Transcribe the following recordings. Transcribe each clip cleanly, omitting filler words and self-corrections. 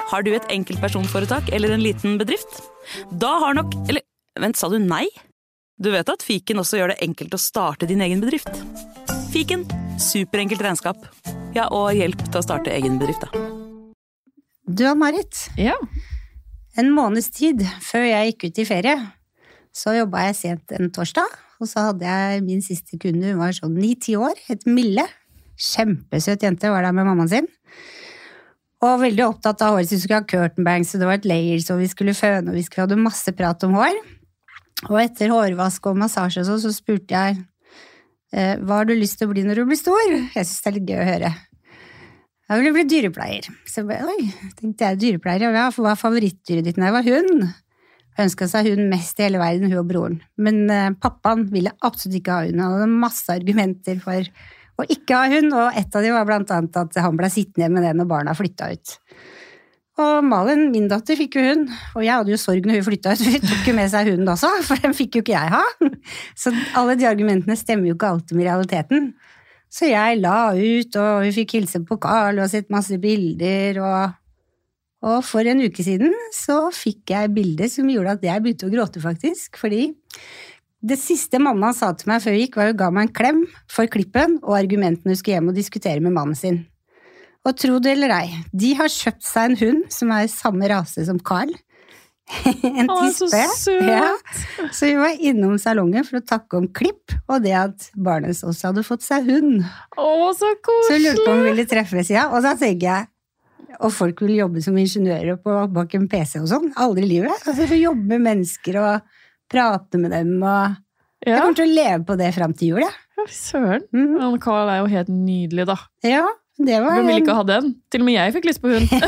Har du et enkeltpersonforetak eller en liten bedrift? Da har nok... Eller, vent, sa du nei? Du vet at Fiken også gjør det enkelt å starte din egen bedrift. Fiken, superenkelt regnskap. Ja, og hjelp til å starte egen bedrift, da. Du, Ann-Marit. Ja. En måneds tid før jeg gikk ut i ferie, så jobbet jeg sent en torsdag, og så hadde jeg min siste kunde, hun var sånn 9-10 år, het Mille. Kjempesøt jente, var der med mammaen sin. Og veldig opptatt av håret, så vi skulle ha curtain bangs, og det var et layers, og vi skulle føne, og vi skulle ha masse prat om hår. Og etter hårvask og massasje så spurte jeg, hva har du lyst til å bli når du blir stor? Jeg synes det er litt gøy å høre. Jeg ville bli dyrepleier. Så tenkte jeg dyrepleier, ja, for hva er favorittdyret ditt når jeg var hund? Jeg ønsket seg hund mest i hele verden, hun og broren. Men pappaen ville absolutt ikke ha hund. Han hadde masse argumenter for å ikke ha hund, og et av dem var blant annet at han ble sittende med det når barna flyttet ut. Og Malin, min datter, fikk jo hund, og jeg hadde jo sorg når hun flyttet ut, for hun tok jo med seg hunden også, for den fikk jo ikke jeg ha. Så alle de argumentene stemmer jo ikke alltid med realiteten. Så jeg la ut, og hun fikk hilse på Karl, og sett masse bilder, og for en uke siden så fikk jeg bilder som gjorde at jeg begynte å gråte faktisk, fordi det siste mamma sa til meg før hun gikk, var hun ga meg en klem for klippen, og argumentene hun skulle hjem og diskutere med mannen sin. Og tro det eller ei, de har kjøpt seg en hund som er samme rase som Karl. En tispe. Så søt! Ja. Så vi var innom salongen for å takke om klipp, og det at barnet også hadde fått seg hund. Så koselig! Så jeg lurte på om vi ville treffes, ja. Og da tenker jeg, og folk vil jobbe som ingeniører bak en PC og sånn, aldri i livet. Altså, for å jobbe med mennesker og prate med dem, og jeg kommer til å leve på det frem til jul, ja. Ja, søren. Karl er jo helt nydelig, da. Ja. Hvem vil ikke ha den? Til og med jeg fikk lyst på hund.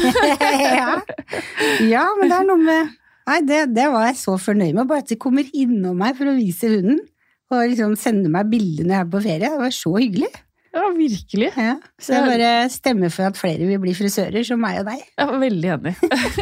Ja, men det er noe med... Nei, det var jeg så fornøyd med, bare at de kommer innom meg for å vise hunden, og liksom sende meg bilder når jeg er på ferie. Det var så hyggelig. Ja, virkelig. Ja, så jeg bare stemmer for at flere vil bli frisører, som meg og deg. Jeg var veldig enig.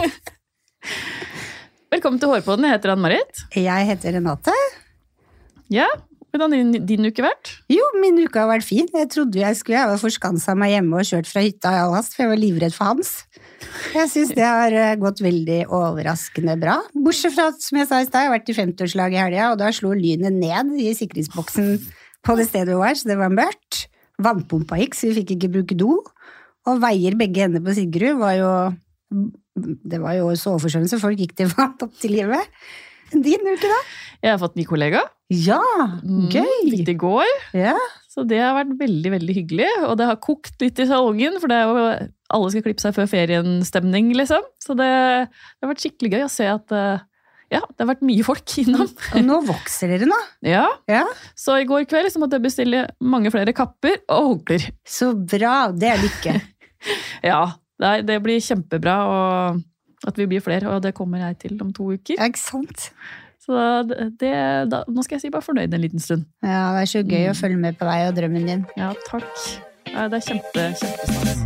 Velkommen til Hårpodden, jeg heter Ann-Marit. Jeg heter Renate. Ja, hvordan har din uke vært? Jo, min uke har vært fin. Jeg trodde jeg var forskanset meg hjemme og kjørt fra hytta i Allast, for jeg var livredd for Hans. Jeg synes det har gått veldig overraskende bra. Bortsett fra, som jeg sa i sted, jeg har vært i 50-årslag i helgen, og da slo lynet ned i sikringsboksen på det stedet vi var, så det var mørkt. Vannpumpa gikk, så vi fikk ikke bruke do. Og veier begge ender på Sigrud det var jo så overforsvømmelse, folk gikk til vann opp til livet. Din uke da? Jeg har fått ny kollega. Ja, gøy! Litt i går. Ja. Så det har vært veldig, veldig hyggelig. Og det har kokt litt i salongen, for det er jo, alle skal klippe seg før ferien-stemning, liksom. Så det har vært skikkelig gøy å se at det har vært mye folk innom. Og nå vokser dere nå. Ja. Ja. Så i går kveld så måtte jeg bestille mange flere kapper og håndklær. Så bra, det er lykke. Ja, det blir kjempebra, og at vi blir flere, og det kommer jeg til om 2 uker. Ja, ikke sant? Så nå skal jeg si bare fornøyd en liten stund. Ja, det er så gøy å følge med på deg og drømmen din. Ja, takk. Ja, det er kjempestas.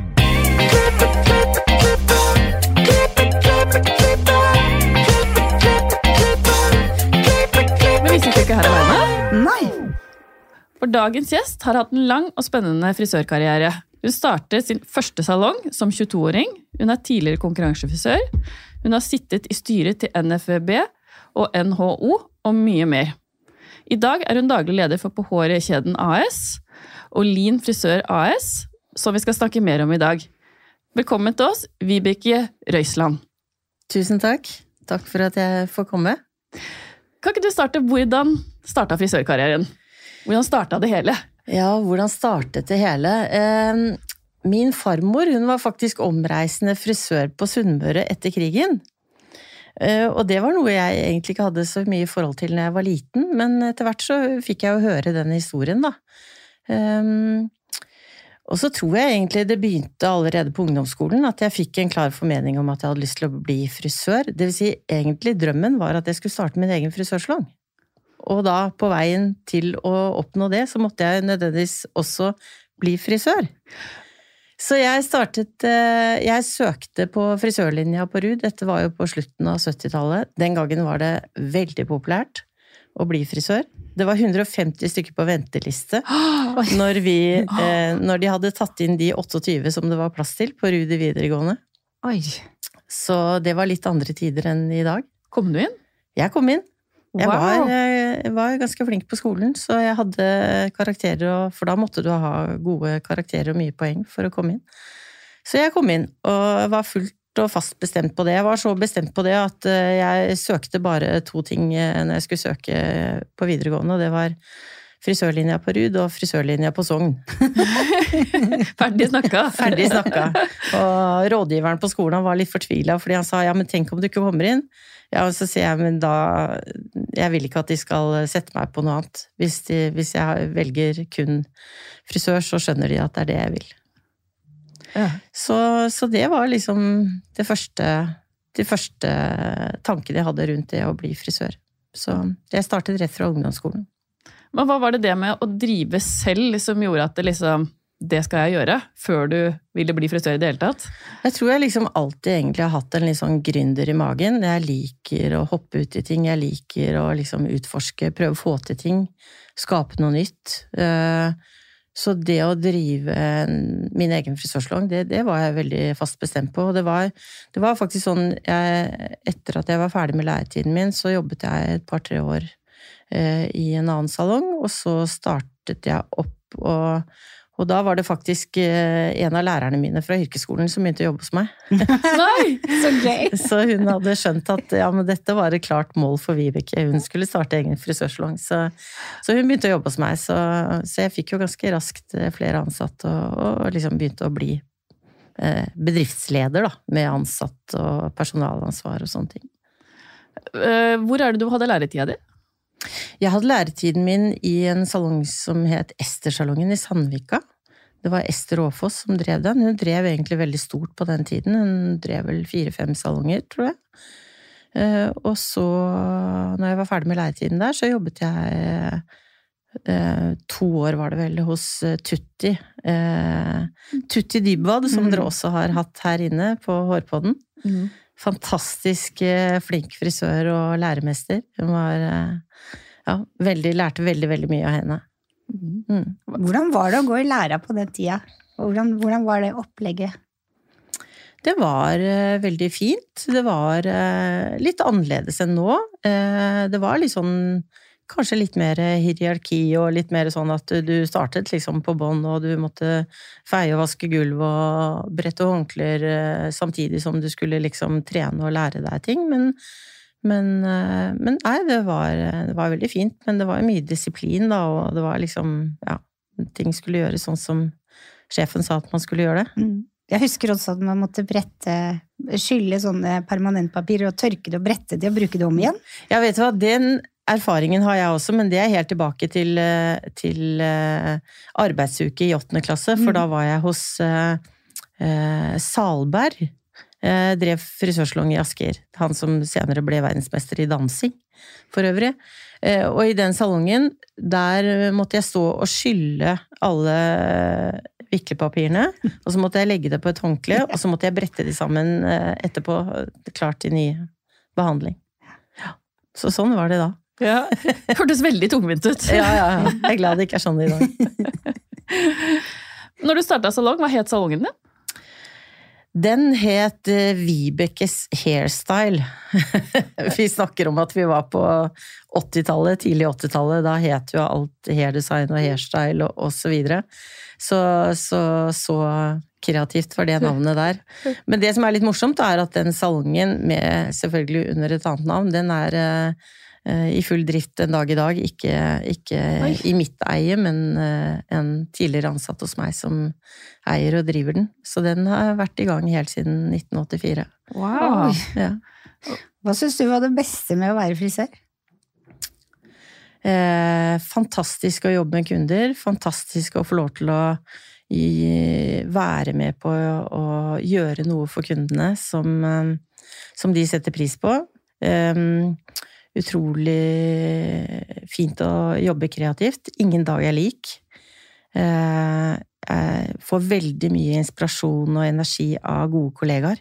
Men vi sitter ikke her alene. Nei. For dagens gjest har hatt en lang og spennende frisørkarriere. Hun startet sin første salong som 22-åring. Hun er tidligere konkurransefrisør. Hun har sittet i styret til NFVB og NHO og mye mer. I dag er hun daglig leder for På Håret-kjeden AS og Lin Frisør AS, som vi skal snakke mer om i dag. Velkommen til oss, Vibeke Røisland. Tusen takk. Takk for at jeg får komme. Kan ikke du starte hvordan startet frisørkarrieren? Hvordan startet det hele? Ja, hvordan startet det hele? Min farmor, hun var faktisk omreisende frisør på Sunnmøre etter krigen. Og det var noe jeg egentlig ikke hadde så mye forhold til når jeg var liten, men etter hvert så fikk jeg jo høre den historien da. Og så tror jeg egentlig det begynte allerede på ungdomsskolen at jeg fikk en klar formening om at jeg hadde lyst til å bli frisør. Det vil si, egentlig drømmen var at jeg skulle starte min egen frisørsalong. Og da på veien til å oppnå det, så måtte jeg nødvendigvis også bli frisør. Så jeg søkte på frisørlinja på Rud, dette var jo på slutten av 70-tallet. Den gangen var det veldig populært å bli frisør. Det var 150 stykker på venteliste når de hadde tatt inn de 28 som det var plass til på Rud i videregående. Oi. Så det var litt andre tider enn i dag. Kom du inn? Jeg kom inn. Jeg Wow. var ganske flink på skolen, så jeg hadde karakterer, for da måtte du ha gode karakterer og mye poeng for å komme inn. Så jeg kom inn, og var fullt og fast bestemt på det. Jeg var så bestemt på det at jeg søkte bare 2 ting når jeg skulle søke på videregående, og det var frisørlinja på Rud og frisørlinja på Sogn. Ferdig snakka. Ferdig snakka. Og rådgiveren på skolen var litt fortvilet, fordi han sa, ja, men tenk om du ikke kommer inn. Ja, og så sier jeg, men da, jeg vil ikke at de skal sette meg på noe annet. Hvis jeg velger kun frisør, så skjønner de at det er det jeg vil. Ja. Så det var liksom de første tankene jeg hadde rundt det å bli frisør. Så jeg startet rett fra ungdomsskolen. Men hva var det med å drive selv som gjorde at det skal jeg gjøre, før du ville bli frisør i det hele tatt? Jeg tror jeg liksom alltid egentlig har hatt en litt sånn gründer i magen. Jeg liker å hoppe ut i ting, jeg liker å liksom utforske, prøve å få til ting, skape noe nytt. Så det å drive min egen frisørsalong, det var jeg veldig fast bestemt på. Det var faktisk sånn, etter at jeg var ferdig med læretiden min, så jobbet jeg et par-tre år i en annen salong, og så startet jeg opp, og da var det faktisk en av lærerne mine fra yrkesskolen som begynte å jobbe hos meg. Nei! Så gøy! Så hun hadde skjønt at ja, men dette var et klart mål for Vibeke. Hun skulle starte egen frisørsalong. Så hun begynte å jobbe hos meg, så jeg fikk jo ganske raskt flere ansatte, og liksom begynte å bli bedriftsleder da, med ansatt og personalansvar og sånne ting. Hvor er det du hadde læretida di? Jeg hadde læretiden min i en salong som het Ester-salongen i Sandvika. Det var Ester Åfoss som drev den. Hun drev egentlig veldig stort på den tiden. Hun drev vel 4-5 salonger, tror jeg. Og så, når jeg var ferdig med læretiden der, så jobbet jeg 2 år var det vel hos Tutti. Tutti Dybwad, som dere også har hatt her inne på Hårpodden. Fantastisk flink frisør og læremester. Hun var, lærte veldig, veldig mye av henne. Hvordan var det å gå i læra på den tida? Hvordan var det opplegget? Det var veldig fint. Det var litt annerledes enn nå. Det var litt sånn, kanskje litt mer hierarki, og litt mer sånn at du startet liksom på bånd, og du måtte feie og vaske gulv og brette håndklær samtidig som du skulle liksom trene og lære deg ting. Men nei, det var veldig fint, men det var mye disiplin da, og det var liksom, ja, ting skulle gjøres sånn som sjefen sa at man skulle gjøre det. Jeg husker også at man måtte skylle sånne permanentpapir og tørke det og brette det og bruke det om igjen. Ja, vet du hva, den erfaringen har jeg også, men det er helt tilbake til arbeidsuke i 8. klasse, for da var jeg hos Salberg, drev frisørsalong i Asker, han som senere ble verdensmester i dansing, for øvrig. Og i den salongen, der måtte jeg stå og skylle alle viklepapirene, og så måtte jeg legge det på et håndkle, og så måtte jeg brette de sammen etterpå, klart til ny behandling. Ja. Så sånn var det da. Ja, hørtes veldig tungvint ut. Ja. Jeg er glad det ikke er sånn i dag. Når du startet salong, hva het salongen din? Den het Vibekes Hairstyle. Vi snakker om at vi var på 80-tallet, tidlig 80-tallet, da het jo alt hairdesign og hairstyle og så videre. Så kreativt var det navnet der. Men det som er litt morsomt er at den salongen, med selvfølgelig under et annet navn, den er i full drift en dag i dag, ikke i mitt eie, men en tidligere ansatt hos meg som eier og driver den. Så den har vært i gang helt siden 1984. Wow! Ja. Hva synes du var det beste med å være frisør? Fantastisk å jobbe med kunder, fantastisk å få lov til å være med på å gjøre noe for kundene som de setter pris på. Utrolig fint å jobbe kreativt. Ingen dag er lik. Jeg får veldig mye inspirasjon og energi av gode kollegaer.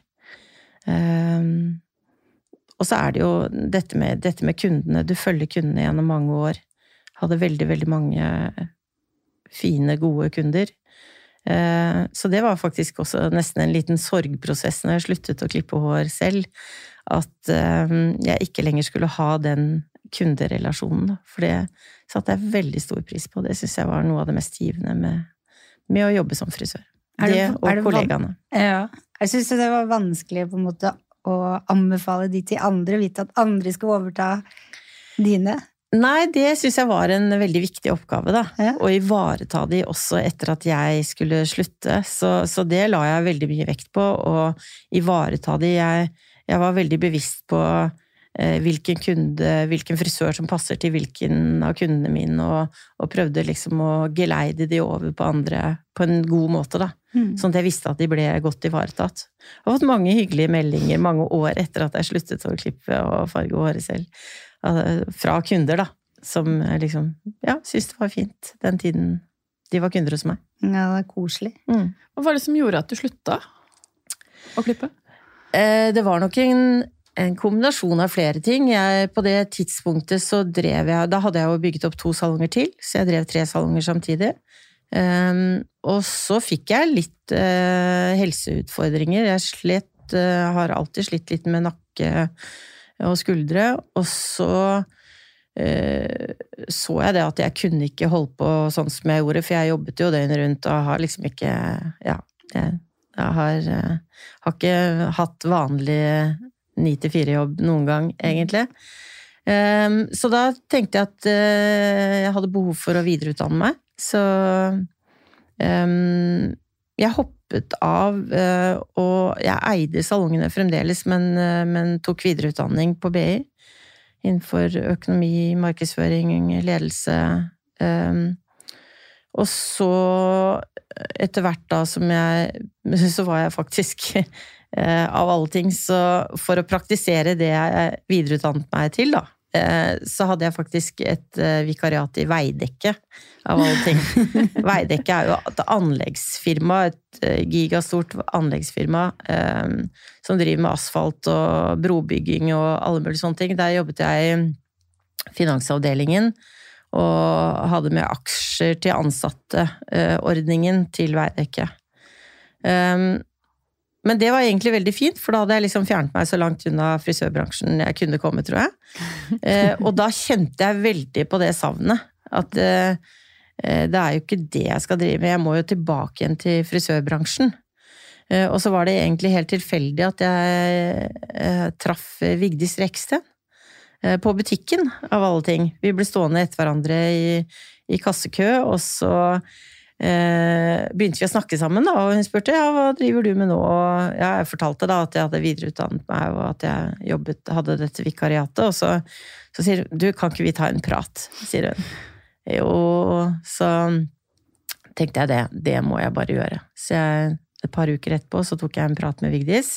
Og så er det jo dette med kundene. Du følger kundene gjennom mange år. Hadde veldig, veldig mange fine, gode kunder. Så det var faktisk også nesten en liten sorgprosess når jeg sluttet å klippe hår selv, at jeg ikke lenger skulle ha den kunderelasjonen, for det satte jeg veldig stor pris på. Det synes jeg var noe av det mest givende med å jobbe som frisør. Det og kollegaene. Ja, jeg synes det var vanskelig på en måte å anbefale de til andre, vite at andre skal overta dine. Nei, det synes jeg var en veldig viktig oppgave da, å ivareta de også etter at jeg skulle slutte, så det la jeg veldig mye vekt på, å ivareta de. Jeg var veldig bevisst på hvilken frisør som passer til hvilken av kundene mine, og prøvde liksom å geleide de over på andre på en god måte da, sånn at jeg visste at de ble godt ivaretatt. Jeg har fått mange hyggelige meldinger mange år etter at jeg sluttet å klippe og farge håret selv, fra kunder da, som liksom, synes det var fint den tiden de var kunder hos meg. Ja, det koselig. Hva var det som gjorde at du slutta å klippe? Det var nok en kombinasjon av flere ting. På det tidspunktet så da hadde jeg jo bygget opp 2 salonger til, så jeg drev 3 salonger samtidig. Og så fikk jeg litt helseutfordringer. Jeg har alltid slitt litt med nakke og skuldre, og så jeg det at jeg kunne ikke holde på sånn som jeg gjorde, for jeg jobbet jo døgnet rundt og har liksom ikke, jeg har ikke hatt vanlig 9-4 jobb noen gang, egentlig. Så da tenkte jeg at jeg hadde behov for å videreutdanne meg, så jeg hoppet av, og jeg eide salongene fremdeles, men tok videreutdanning på BI, innenfor økonomi, markedsføring, ledelse. Og så, etter hvert da, så var jeg faktisk, av alle ting, så for å praktisere det jeg videreutdannet meg til da, så hadde jeg faktisk et vikariat i Veidekke, av alle ting. Veidekke jo et anleggsfirma, et gigastort anleggsfirma, som driver med asfalt og brobygging og alle mulige sånne ting. Der jobbet jeg i finansavdelingen, og hadde med aksjer til ansatte ordningen til Veidekke. Men det var egentlig veldig fint, for da hadde jeg liksom fjernet meg så langt unna frisørbransjen jeg kunne komme, tror jeg. Og da kjente jeg veldig på det savnet, at det jo ikke det jeg skal drive med, jeg må jo tilbake igjen til frisørbransjen. Og så var det egentlig helt tilfeldig at jeg traff Vigdis Reksten på butikken, av alle ting. Vi ble stående etter hverandre i kassekø, og så begynte vi å snakke sammen da, og hun spurte, hva driver du med nå? Og jeg fortalte da at jeg hadde videreutdannet meg, og at jeg hadde dette vikariatet, og så sier hun, kan ikke vi ta en prat, sier hun. Jo, så tenkte jeg det må jeg bare gjøre. Så et par uker etterpå så tok jeg en prat med Vigdis,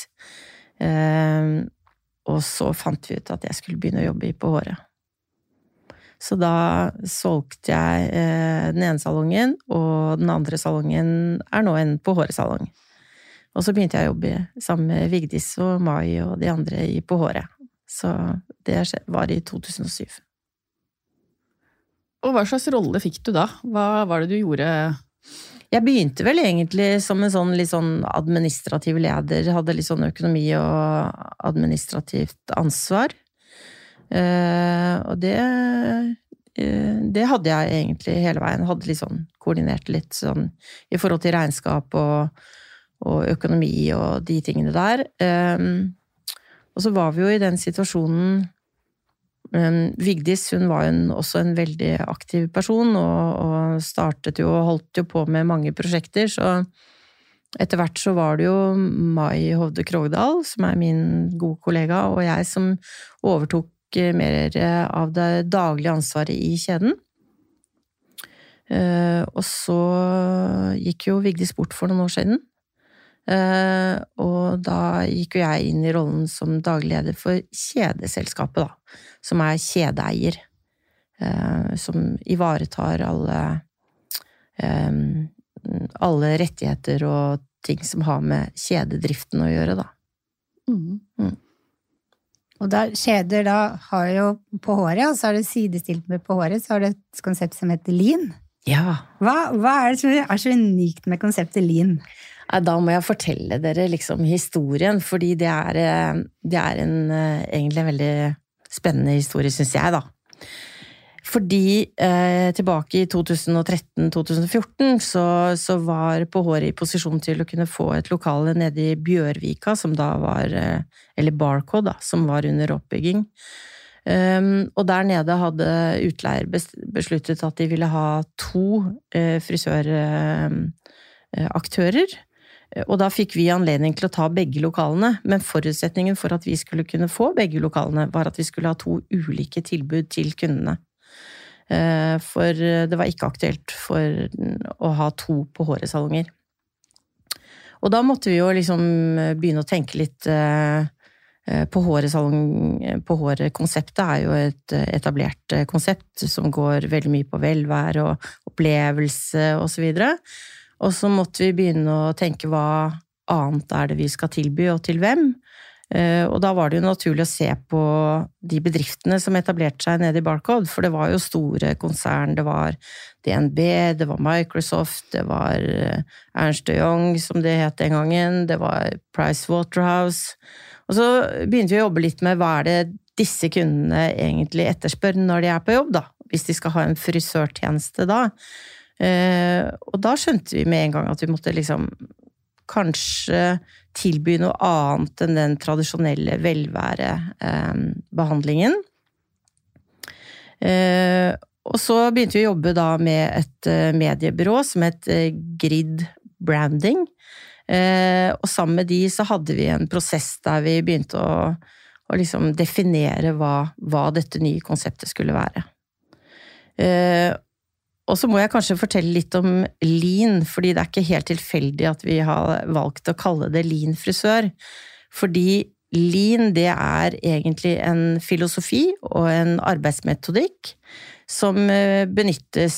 og så fant vi ut at jeg skulle begynne å jobbe på håret. Så da solgte jeg den ene salongen, og den andre salongen nå en på håresalong. Og så begynte jeg å jobbe sammen med Vigdis og Mai og de andre på håret. Så det var i 2007. Og hva slags rolle fikk du da? Hva var det du gjorde? Jeg begynte vel egentlig som en litt sånn administrativ leder, hadde litt sånn økonomi og administrativt ansvar. Og det hadde jeg egentlig hele veien, hadde litt sånn koordinert litt sånn i forhold til regnskap og økonomi og de tingene der. Og så var vi jo i den situasjonen, Vigdis, hun var også en veldig aktiv person og startet jo og holdt jo på med mange prosjekter, så etter hvert så var det jo Mai Hovde Krogdal, som min gode kollega, og jeg som overtok mer av det daglige ansvaret i kjeden. Og så gikk jo Vigdis bort for noen år siden, og da gikk jo jeg inn i rollen som daglig leder for kjedeselskapet da, som kjedeeier, som ivaretar alle rettigheter og ting som har med kjededriften å gjøre da. Og da, kjeder da har jo på håret, og så det sidestilt med på håret, så har det et konsept som heter lean. Ja. Hva det som så unikt med konseptet Lean? Da må jeg fortelle dere liksom historien, fordi det en egentlig en veldig spennende historie, synes jeg da. Fordi tilbake i 2013-2014 så var På Håret i posisjon til å kunne få et lokale nede i Bjørvika, som da var, eller Barcode da, som var under oppbygging. Og der nede hadde utleier besluttet at de ville ha 2 frisøraktører, og da fikk vi anledning til å ta begge lokalene, men forutsetningen for at vi skulle kunne få begge lokalene var at vi skulle ha 2 ulike tilbud til kundene. For det var ikke aktuelt for å ha 2 På Håret-salonger. Og da måtte vi jo liksom begynne å tenke litt På Håret-konseptet jo et etablert konsept som går veldig mye på velvære og opplevelse og så videre. Og så måtte vi begynne å tenke hva annet det vi skal tilby og til hvem. Og da var det jo naturlig å se på de bedriftene som etablerte seg nede i Barcode, for det var jo store konsern, det var DNB, det var Microsoft, det var Ernst & Young som det het den gangen, det var Pricewaterhouse. Og så begynte vi å jobbe litt med hva det disse kundene egentlig etterspør når de på jobb da, hvis de skal ha en frisørtjeneste da. Og da skjønte vi med en gang at vi måtte liksom kanskje tilby noe annet enn den tradisjonelle velværebehandlingen. Og så begynte vi å jobbe da med et mediebyrå som het Grid Branding. Og sammen med de så hadde vi en prosess der vi begynte å liksom definere hva dette nye konseptet skulle være. Og så må jeg kanskje fortelle litt om Lean, fordi det ikke helt tilfeldig at vi har valgt å kalle det Lean frisør. Fordi Lean, det egentlig en filosofi og en arbeidsmetodikk som benyttes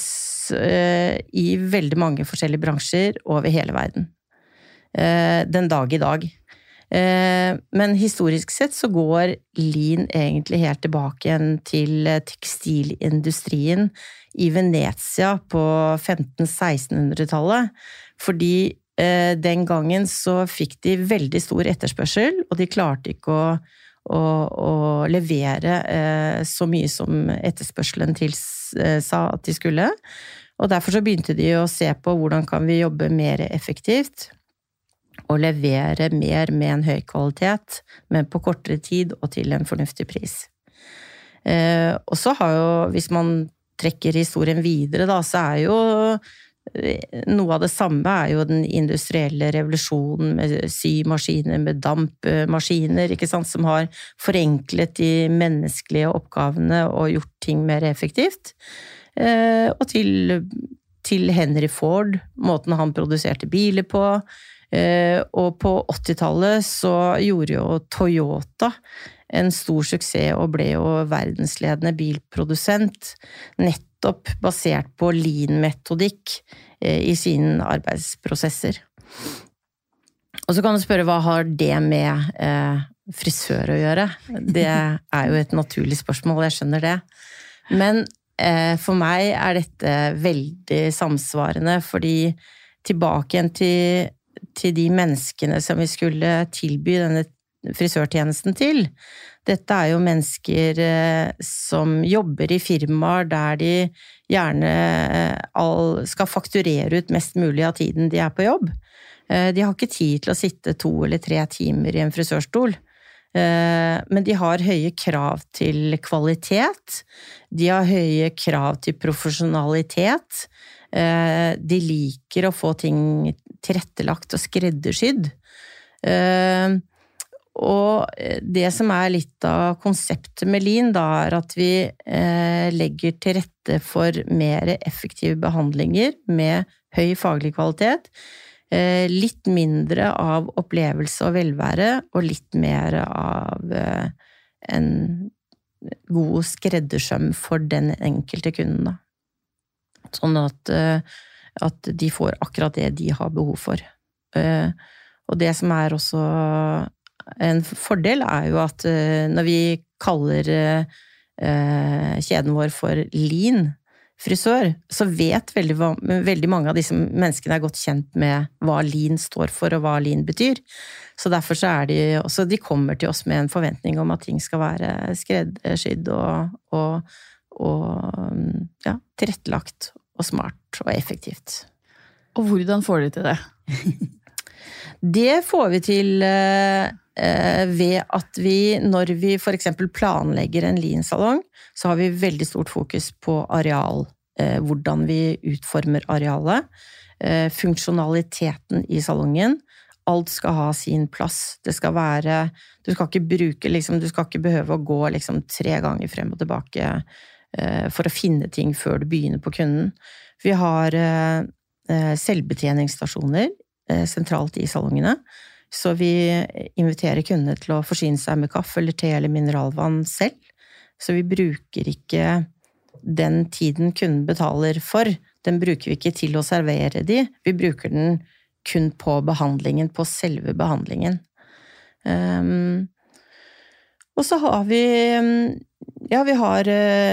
i veldig mange forskjellige bransjer over hele verden. Den dag i dag. Men historisk sett så går Lean egentlig helt tilbake igjen til tekstilindustrien i Venezia på 1500-1600-tallet, fordi den gangen så fikk de veldig stor etterspørsel, og de klarte ikke å levere så mye som etterspørselen sa at de skulle, og derfor så begynte de å se på hvordan kan vi jobbe mer effektivt, og levere mer med en høy kvalitet, men på kortere tid og til en fornuftig pris. Og så har jo, hvis man trekker historien videre da, så jo noe av det samme jo den industrielle revolusjonen med symaskiner, med dampmaskiner, ikke sant, som har forenklet de menneskelige oppgavene og gjort ting mer effektivt. Og til Henry Ford, måten han produserte biler på, og på 80-tallet så gjorde jo Toyota en stor suksess og ble jo verdensledende bilprodusent, nettopp basert på Lean-metodikk i sine arbeidsprosesser. Og så kan du spørre, hva har det med frisør å gjøre? Det jo et naturlig spørsmål, jeg skjønner det. Men for meg dette veldig samsvarende, fordi tilbake igjen til de menneskene som vi skulle tilby denne frisørtjenesten til. Dette jo mennesker som jobber i firmaer der de gjerne skal fakturere ut mest mulig av tiden de på jobb. De har ikke tid til å sitte 2 eller 3 timer i en frisørstol, men de har høye krav til kvalitet, de har høye krav til profesjonalitet, de liker å få ting tilrettelagt og skreddersydd. Og det som litt av konseptet med Lean da at vi legger til rette for mer effektive behandlinger med høy faglig kvalitet, litt mindre av opplevelse og velvære, og litt mer av en god skreddersøm for den enkelte kunden da. Sånn at de får akkurat det de har behov for. Og det som også en fordel jo at når vi kaller kjeden vår for Lean, frisør, så vet veldig mange av disse menneskene godt kjent med hva lean står for og hva lean betyr. Så derfor så de også, de kommer til oss med en forventning om at ting skal være skreddersydd og tilrettelagt og smart og effektivt. Og hvordan får de til det? Det får vi til ved at vi, når vi for eksempel planlegger en lean-salong, så har vi veldig stort fokus på areal, hvordan vi utformer arealet, funksjonaliteten i salongen. Alt skal ha sin plass. Det skal være, du skal ikke behøve å gå 3 ganger frem og tilbake for å finne ting før du begynner på kunden. Vi har selvbetjeningsstasjoner sentralt i salongene, så vi inviterer kundene til å forsyne seg med kaffe eller te eller mineralvann selv. Så vi bruker ikke den tiden kunden betaler for, den bruker vi ikke til å servere de, vi bruker den kun på behandlingen, på selve behandlingen. Og så har vi har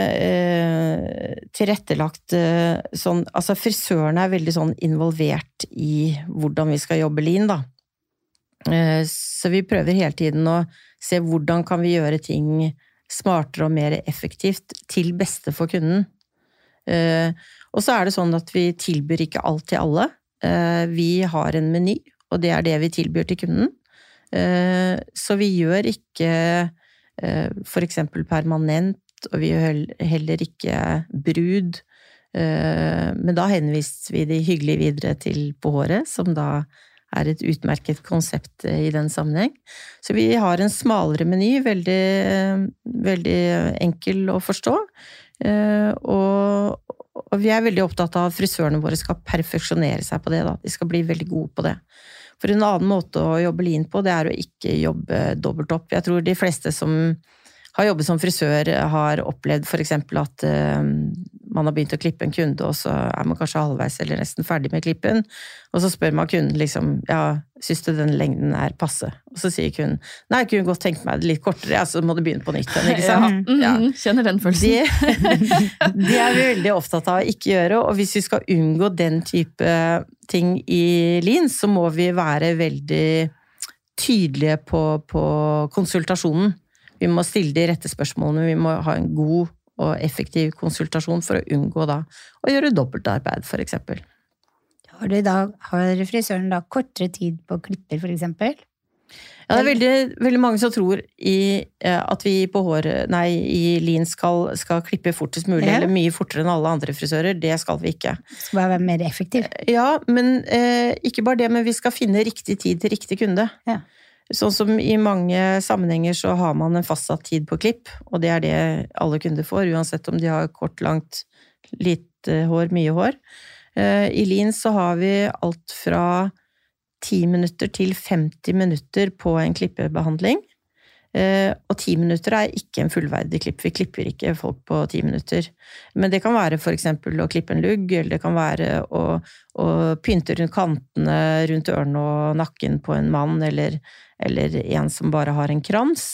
tilrettelagt sånn, altså frisørene veldig sånn involvert i hvordan vi skal jobbe lean da. Så vi prøver hele tiden å se hvordan kan vi gjøre ting smartere og mer effektivt til beste for kunden. Og så det sånn at vi tilbyr ikke alt til alle. Vi har en meny, og det det vi tilbyr til kunden. Så vi gjør ikke for eksempel permanent, og vi gjør heller ikke brud. Men da henviser vi de hyggelig videre til på håret, som da et utmerket konsept i den sammenheng. Så vi har en smalere meny, veldig enkel å forstå. Og vi veldig opptatt av at frisørene våre skal perfeksjonere seg på det da. De skal bli veldig gode på det. For en annen måte å jobbe lean på, det å ikke jobbe dobbelt opp. Jeg tror de fleste som har jobbet som frisør har opplevd for eksempel at man har begynt å klippe en kunde, og så man kanskje halvveis eller nesten ferdig med klippen, og så spør man kunden synes du den lengden passe? Og så sier kunden, nei, jeg kunne godt tenkt meg det litt kortere, så må du begynne på nytt, ikke sant? Ja. Kjenner den følelsen. Det vi veldig opptatt av å ikke gjøre, og hvis vi skal unngå den type ting i lean, så må vi være veldig tydelige på konsultasjonen. Vi må stille de rette spørsmålene, vi må ha en god og effektiv konsultasjon for å unngå da å gjøre dobbeltarbeid, for eksempel. Har frisøren da kortere tid på klipper, for eksempel? Ja, veldig mange som tror at vi i lean skal klippe fortest mulig, eller mye fortere enn alle andre frisører. Det skal vi ikke. Det skal bare være mer effektiv. Ja, men ikke bare det, men vi skal finne riktig tid til riktig kunde. Ja. Sånn som i mange sammenhenger så har man en fastsatt tid på klipp, og det det alle kunder får, uansett om de har kort, langt, lite hår, mye hår. I lean så har vi alt fra 10 minutter til 50 minutter på en klippebehandling, og 10 minutter ikke en fullverdig klipp. Vi klipper ikke folk på 10 minutter. Men det kan være for eksempel å klippe en lugg, eller det kan være å pynte rundt kantene, rundt ørene og nakken på en mann, eller en som bare har en krans.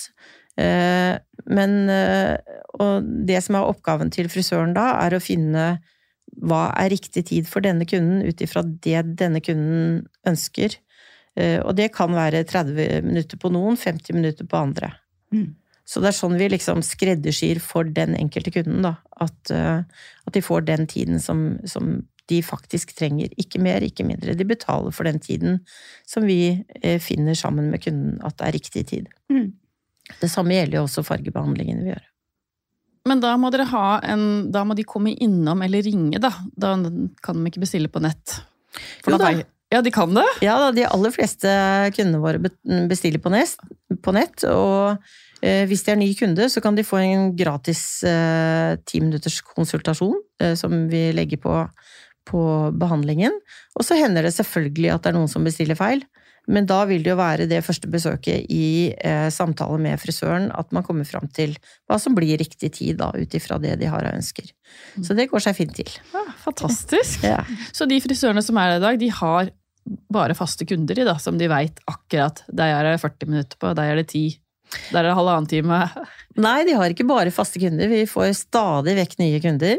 Men og det som oppgaven til frisøren da, å finne hva riktig tid for denne kunden, ut ifra det denne kunden ønsker. Og det kan være 30 minutter på noen, 50 minutter på andre. Så det sånn vi liksom skreddersyr for den enkelte kunden da, at de får den tiden som de faktisk trenger, ikke mer, ikke mindre. De betaler for den tiden som vi finner sammen med kunden at det riktig tid. Det samme gjelder jo også fargebehandlingen vi gjør. Men da må da må de komme innom eller ringe da. Da kan de ikke bestille på nett. Ja, de kan det? Ja, de aller fleste kundene våre bestiller på nett, og hvis de ny kunde, så kan de få en gratis 10 minutters konsultasjon som vi legger på behandlingen, og så hender det selvfølgelig at det noen som bestiller feil, men da vil det jo være det første besøket i samtale med frisøren at man kommer fram til hva som blir riktig tid da, utifra det de har av ønsker. Så det går seg fint til. Ja, fantastisk! Ja. Så de frisørene som i dag, de har bare faste kunder da, som de vet akkurat, der det 40 minutter på, der det 10, der det halvannen time. Nei, de har ikke bare faste kunder, vi får stadig vekk nye kunder.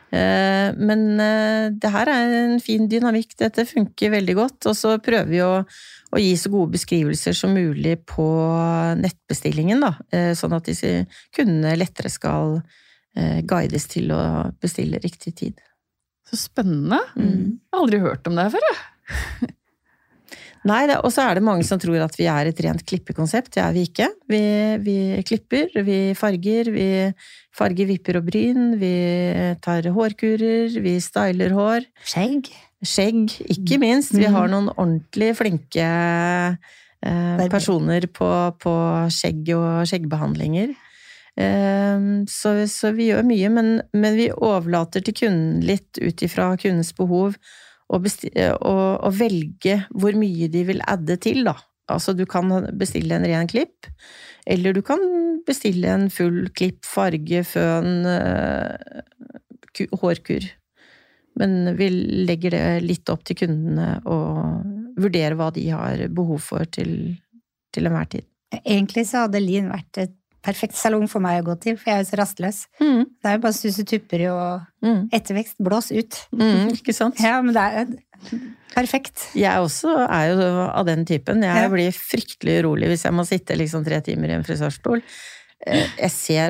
Men det her en fin dynamikk, dette funker veldig godt, og så prøver vi å gi så gode beskrivelser som mulig på nettbestillingen, da, sånn at disse kundene lettere skal guides til å bestille riktig tid. Så spennende. Jeg har aldri hørt om det her før, jeg. Nei, og så det mange som tror at vi et rent klippekonsept, det vi ikke. Vi klipper, vi farger, vipper og bryn, vi tar hårkurer, vi styler hår. Skjegg, ikke minst. Vi har noen ordentlig flinke personer på skjegg og skjeggbehandlinger. Så vi gjør mye, men vi overlater til kunden litt ut ifra kundens behov, og velge hvor mye de vil adde til, da. Altså, du kan bestille en ren klipp, eller du kan bestille en full klipp, farge, føn, hårkur. Men vi legger det litt opp til kundene og vurderer hva de har behov for til enhver tid. Egentlig så hadde Lin vært et perfekt salong for meg å gå til, for jeg så rastløs. Det jo bare stuse tupper og ettervekst, blås ut. Ikke sant? Ja, men det perfekt. Jeg også jo av den typen. Jeg blir fryktelig urolig hvis jeg må sitte liksom 3 timer i en frisørstol. Jeg ser,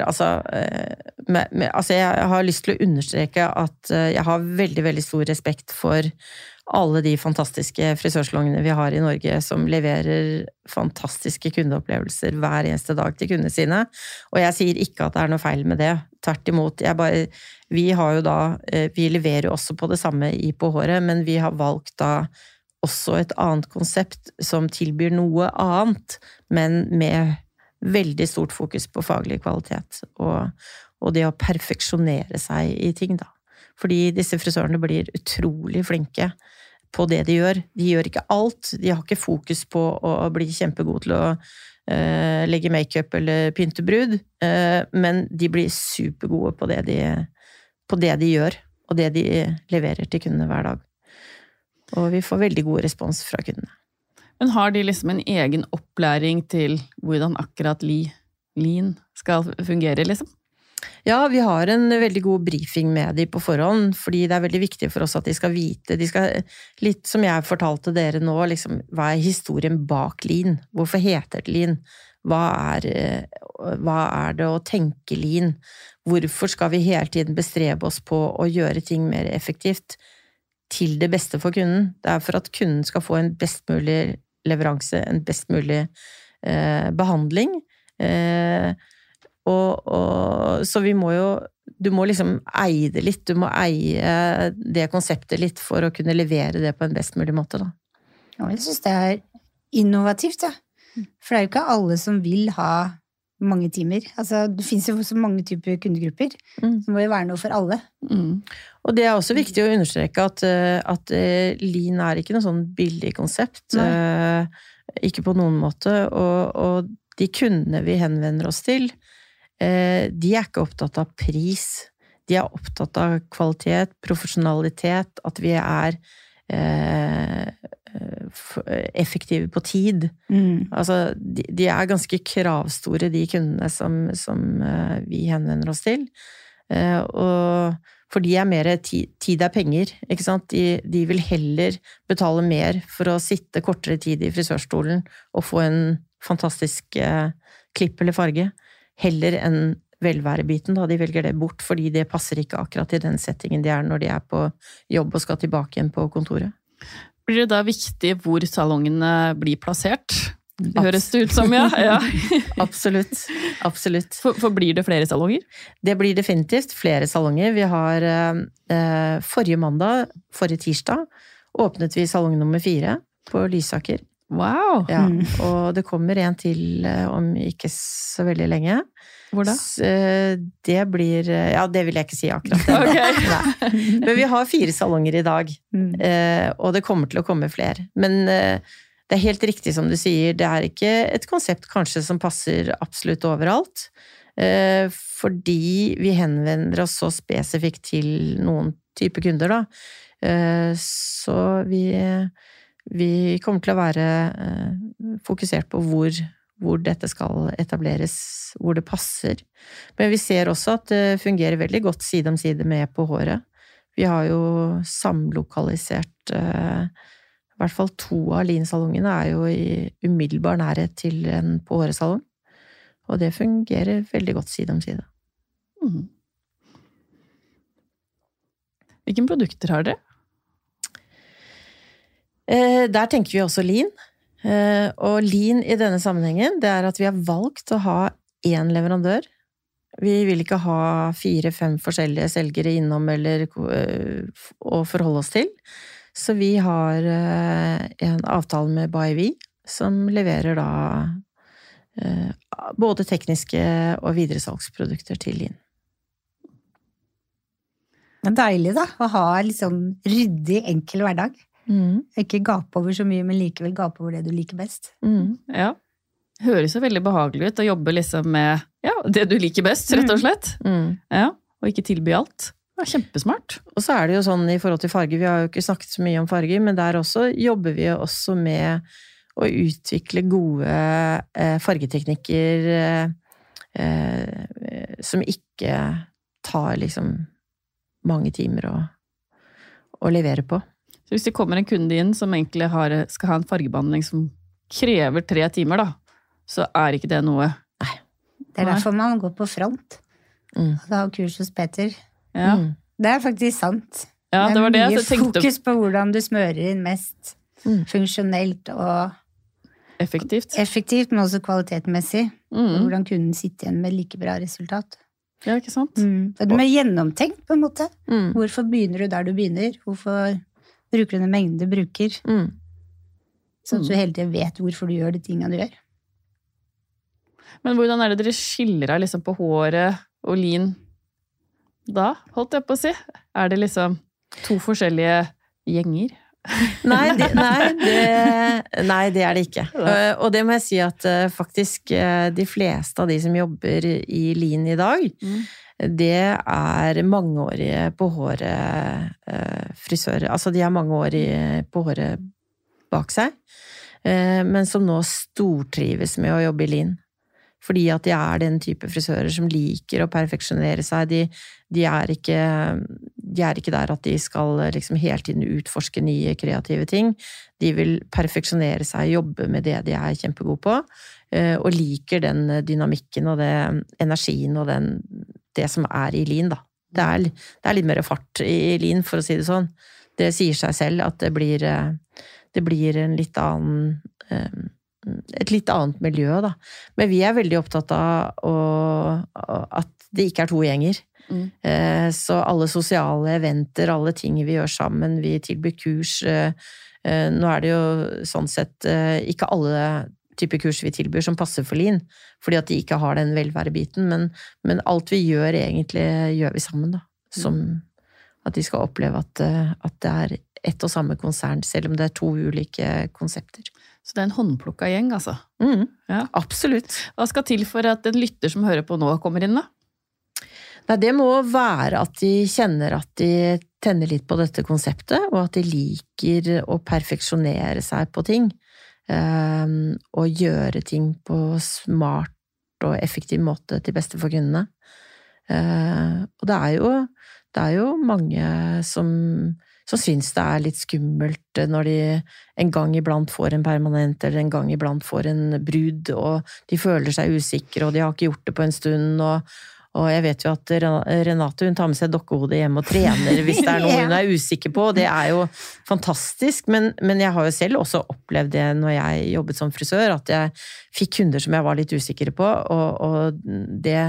jeg har lyst til å understreke at jeg har veldig, veldig stor respekt for alle de fantastiske frisørsalongene vi har i Norge som leverer fantastiske kundeopplevelser hver eneste dag til kundene sine. Og jeg sier ikke at det noe feil med det. Tvert imot. Vi har jo da, vi leverer jo også på det samme på håret, men vi har valgt da også et annet konsept som tilbyr noe annet, men med veldig stort fokus på faglig kvalitet og det å perfeksjonere seg i ting da. Fordi disse frisørene blir utrolig flinke på det de gjør. De gjør ikke alt. De har ikke fokus på å bli kjempegod til å legge make-up eller pynte brud, men de blir supergode på det de gjør, og det de leverer til kundene hver dag. Og vi får veldig god respons fra kundene. Men har de liksom en egen opplæring til hvordan akkurat Lin skal fungere, liksom? Ja, vi har en veldig god briefing med de på forhånd, fordi det veldig viktig for oss at de skal vite, litt som jeg fortalte dere nå, liksom, hva historien bak Lin? Hvorfor heter det Lin? Hva det å tenke Lin? Hvorfor skal vi hele tiden bestrebe oss på å gjøre ting mer effektivt til det beste for kunden? Det for at kunden skal få en best mulig leveranse, en best mulig behandling, så vi må jo, du må liksom eie det litt, du må eie det konseptet litt for å kunne levere det på en best mulig måte da. Ja, jeg synes det innovativt da, for det jo ikke alle som vil ha mange timer. Altså, det finnes jo så mange typer kundegrupper, så må jo være noe for alle. Og det også viktig å understreke at Lin ikke noe sånn billig konsept, ikke på noen måte, og de kundene vi henvender oss til, de ikke opptatt av pris, de opptatt av kvalitet, profesjonalitet, at vi effektive på tid. Altså, de ganske kravstore, de kundene som vi henvender oss til. Og for de mer tid penger, ikke sant? De vil heller betale mer for å sitte kortere tid i frisørstolen og få en fantastisk klipp eller farge, heller enn velværebiten, da de velger det bort, fordi det passer ikke akkurat i den settingen de når de på jobb og skal tilbake igjen på kontoret. Blir det da viktig hvor salongene blir plassert? Det høres det ut som, ja. Absolutt, absolutt. For blir det flere salonger? Det blir definitivt flere salonger. Vi har forrige tirsdag, åpnet vi salong nummer 4 på Lysaker. Wow! Ja, og det kommer en til om ikke så veldig lenge. Hvor da? Det blir, det vil jeg ikke si akkurat. Okay. Men vi har 4 salonger i dag, og det kommer til å komme flere. Men det helt riktig som du sier, det ikke et konsept kanskje som passer absolutt overalt, fordi vi henvender oss så spesifikt til noen type kunder da. Så vi kommer til å være fokusert på hvor hvor dette skal etableres, hvor det passer. Men vi ser også at det fungerer veldig godt side om side med På håret. Vi har jo samlokalisert, i hvert fall 2 av Lean-salongene er jo i umiddelbar nærhet til en På håret-salong. Og det fungerer veldig godt side om side. Hvilke produkter har dere? Der tenker vi også Lean. Og Lean i denne sammenhengen, det er at vi har valgt å ha én leverandør. Vi vil ikke ha 4-5 forskjellige selgere innom eller å forholde oss til. Så vi har en avtale med ByVee, som leverer da både tekniske og videresalgsprodukter til Lean. Det er deilig da, å ha litt sånn ryddig, enkel hverdag. Ikke gape over så mye, men likevel gape over det du liker best. Ja. Høres jo veldig behagelig ut å jobbe liksom med det du liker best, rett og slett. Ja, og ikke tilby alt. Det er kjempesmart. Og så er det jo sånn i forhold til farger, vi har jo ikke snakket så mye om farger, men der også jobber vi også med å utvikle gode fargeteknikker som ikke tar liksom mange timer å levere på. Så hvis det kommer en kunde inn som egentlig skal ha en fargebehandling som krever 3 timer da, så er ikke det noe. Nei. Det er derfor man går på front. Og da har kurs hos Peter. Ja. Det er faktisk sant. Ja, det var det jeg tenkte. Mye fokus på hvordan du smører inn mest funksjonelt og effektivt, men også kvalitetsmessig. Og hvordan kunden sitter igjen med like bra resultat. Ja, ikke sant? Det er gjennomtenkt på en måte. Hvorfor begynner du der du begynner? Hvorfor bruker du den mengden du bruker? Sånn at du hele tiden vet hvorfor du gjør de tingene du gjør. Men hvordan er det dere skiller av liksom på håret og Lean da, holdt jeg på å si? Er det liksom 2 forskjellige gjenger? Nei, det er det ikke. Og det må jeg si at faktisk de fleste av de som jobber i Lean i dag, det er mangeårige på håret frisører. Altså de har mange år på håret bak seg, men som nå stortrives med å jobbe i Lean. Fordi at de er den type frisører som liker å perfeksjonere seg. De er ikke der at de skal liksom hele tiden utforske nye kreative ting. De vil perfeksjonere seg, jobbe med det de er kjempegode på, og liker den dynamikken og energien og det som er i Lean, da. Det er litt mer fart i Lean, for å si det sånn. Det sier seg selv at det blir en litt annen et litt annet miljø, da. Men vi er veldig opptatt av at det ikke er 2 gjenger. Så alle sosiale eventer, alle ting vi gjør sammen, vi tilbyr kurs. Nå er det jo sånn sett ikke alle typer kurs vi tilbyr som passer for Lean, fordi at de ikke har den velværebiten, men alt vi gjør egentlig, gjør vi sammen, da. Som at de skal oppleve at det er ett og samme konsern, selv om det er 2 ulike konsepter. Så det er en håndplukket gjeng, altså? Ja. Absolutt. Hva skal til for at en lytter som hører på nå kommer inn, da? Nei, det må være at de kjenner at de tenner litt på dette konseptet, og at de liker å perfeksjonere seg på ting, og gjøre ting på smart og effektiv måte til beste for kundene. Og det er jo mange som syns det er litt skummelt når de en gang iblant får en permanent, eller en gang iblant får en brud, og de føler seg usikre, og de har ikke gjort det på en stund, og jeg vet jo at Renate, hun tar med seg dokkehodet hjem og trener hvis det er noe hun er usikker på, og det er jo fantastisk, men jeg har jo selv også opplevd det når jeg jobbet som frisør, at jeg fikk kunder som jeg var litt usikre på, og det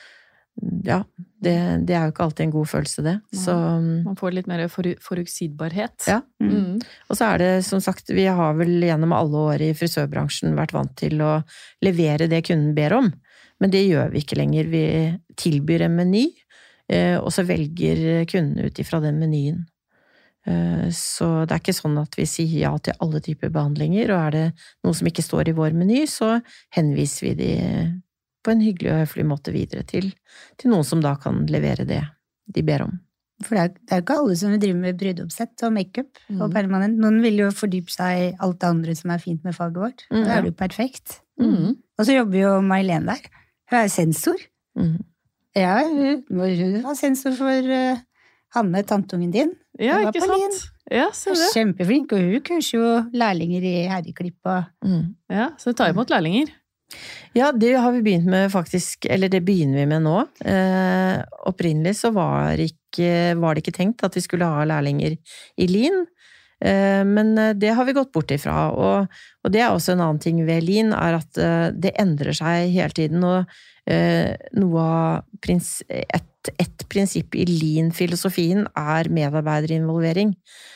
er jo ikke alltid en god følelse, det. Så, man får litt mer forutsigbarhet. Ja. Og så er det, som sagt, vi har vel gjennom alle år i frisørbransjen vært vant til å levere det kunden ber om, men det gjør vi ikke lenger. Vi tilbyr en meny, og så velger kunden ut ifra den menyen. Så det er ikke sånn at vi sier ja til alle typer behandlinger, og er det noe som ikke står i vår meny, så henviser vi de på en hyggelig og høflig måte videre til noen som da kan levere det de ber om. For det er jo ikke alle som vil drive med brydeoppsett og make-up og permanent. Noen vil jo fordype seg i alt det andre som er fint med faget vårt. Da er det jo perfekt. Og så jobber jo May-Len der. Hun er sensor. Ja, hun var sensor for Hanne, tantungen din. Ja, Hun var ikke på Lien. sant? Ja, ser det. Kjempeflink, og hun kurser jo lærlinger i herreklipp. Ja, så tar imot lærlinger. Ja, det har vi begynt med faktisk, eller det begynner vi med nå. Opprinnelig så var det ikke tenkt at vi skulle ha lærlinger i Lien, men det har vi gått bort ifra, og det er også en annen ting ved Lien, er at det endrer seg hele tiden, og et prinsipp i Lean-filosofien er medarbeiderinvolvering.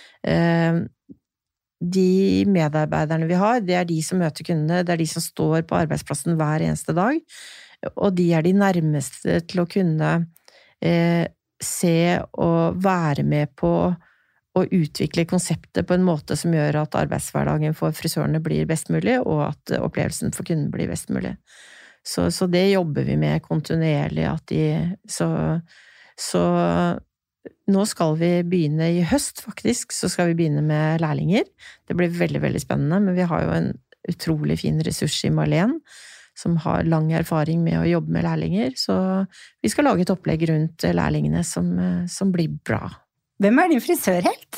De medarbeiderne vi har, det er de som møter kundene, det er de som står på arbeidsplassen hver eneste dag, og de er de nærmeste til å kunne se og være med på å utvikle konseptet på en måte som gjør at arbeidshverdagen for frisørene blir best mulig, og at opplevelsen for kunden blir best mulig. Så det jobber vi med kontinuerlig, så nå skal vi begynne i høst, faktisk, så skal vi begynne med lærlinger. Det blir veldig, veldig spennende, men vi har jo en utrolig fin ressurs i May-Len, som har lang erfaring med å jobbe med lærlinger, så vi skal lage et opplegg rundt lærlingene som blir bra. Hvem er din frisørhelt?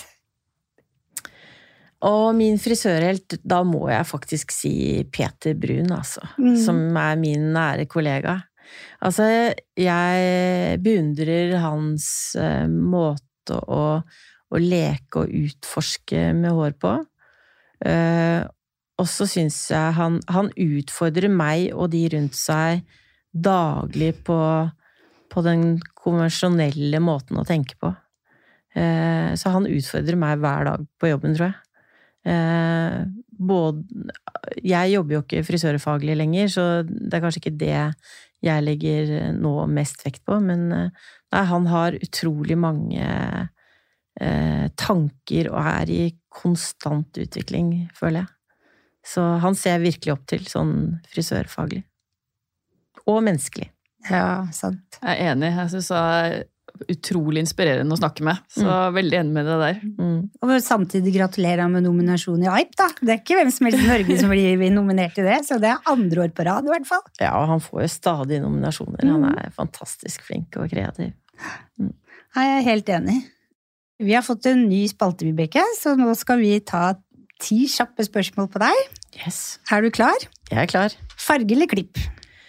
Og min frisørhelt, da må jeg faktisk si Peter Brun, altså, som er min nære kollega. Altså, jeg beundrer hans måte å leke og utforske med hår på. Og så synes jeg han utfordrer meg og de rundt seg daglig på den konvensjonelle måten å tenke på. Så han utfordrer meg hver dag på jobben, tror jeg. Jeg jobber jo ikke frisørfaglig lenger, så det er kanskje ikke det jeg legger nå mest vekt på, men nei, han har utrolig mange tanker og er i konstant utvikling, føler jeg. Så han ser jeg virkelig opp til, sånn frisørfaglig. Og menneskelig. Ja, sant. Jeg er enig, jeg synes det er utrolig inspirerende å snakke med, så veldig enig med det der. Og samtidig gratulerer med nominasjon i AIP, da. Det er ikke hvem som helst i Norge som blir nominert i det, så det er 2. år på rad i hvert fall. Ja, og han får jo stadig nominasjoner. Han er fantastisk flink og kreativ. Jeg er helt enig. Vi har fått en ny spalte, Vibeke, så nå skal vi ta 10 kjappe spørsmål på deg. Yes. Er du klar? Jeg er klar. Farge eller klipp?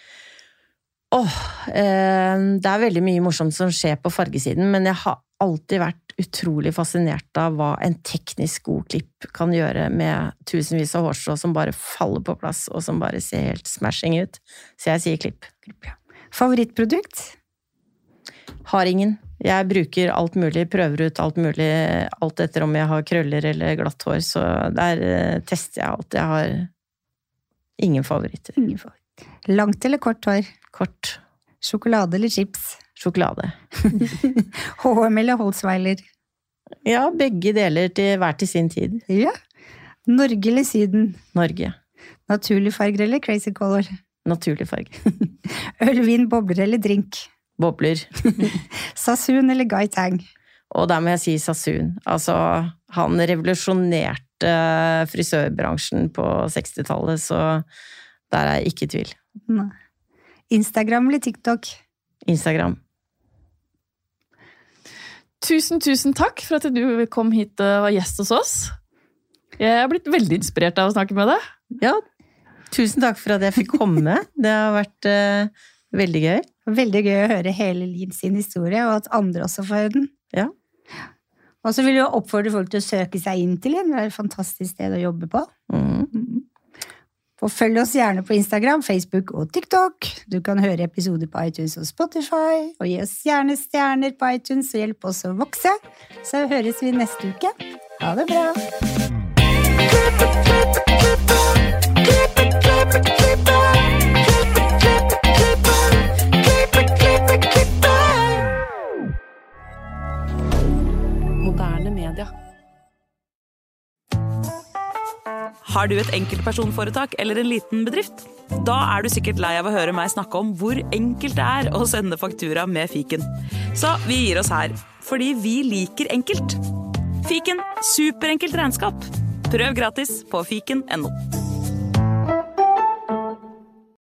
Det er veldig mye morsomt som skjer på fargesiden, men jeg har alltid vært utrolig fascinert av hva en teknisk god klipp kan gjøre med tusenvis av hårstrå som bare faller på plass, og som bare ser helt smashing ut. Så jeg sier klipp. Ja. Favorittprodukt? Har ingen. Jeg bruker alt mulig, prøver ut alt mulig, alt etter om jeg har krøller eller glatt hår, så der tester jeg alt. Jeg har ingen favoritter. Ingen favoritt. Langt eller kort hår? Kort. Sjokolade eller chips? Sjokolade. H&M eller Holzweiler? Ja, begge deler til hver til sin tid. Ja. Norge eller Syden? Norge. Naturlig farger eller crazy color? Naturlig farge. Øl, vin, bobler eller drink? Bobler. Sassoon eller Guy Tang? Og der må jeg si Sassoon. Altså, han revolusjonerte frisørbransjen på 60-tallet, så der er jeg ikke i tvil. Nei. Instagram eller TikTok? Instagram. Tusen takk for at du kom hit og var gjest hos oss. Jeg har blitt veldig inspirert av å snakke med deg. Ja, tusen takk for at jeg fikk komme. Det har vært veldig gøy. Veldig gøy å høre hele Lien sin historie, og at andre også får høre den. Ja. Og så vil jeg oppfordre folk til å søke seg inn til Lien. Det er et fantastisk sted å jobbe på. Og følg oss gjerne på Instagram, Facebook og TikTok. Du kan høre episoder på iTunes og Spotify, og gi oss gjerne stjerner på iTunes og hjelpe oss å vokse. Så høres vi neste uke. Ha det bra! Moderne media. Har du et enkeltpersonforetak eller en liten bedrift? Da er du sikkert lei av å høre meg snakke om hvor enkelt det er å sende faktura med fiken. Så vi gir oss her, fordi vi liker enkelt. Fiken, superenkelt regnskap. Prøv gratis på fiken.no.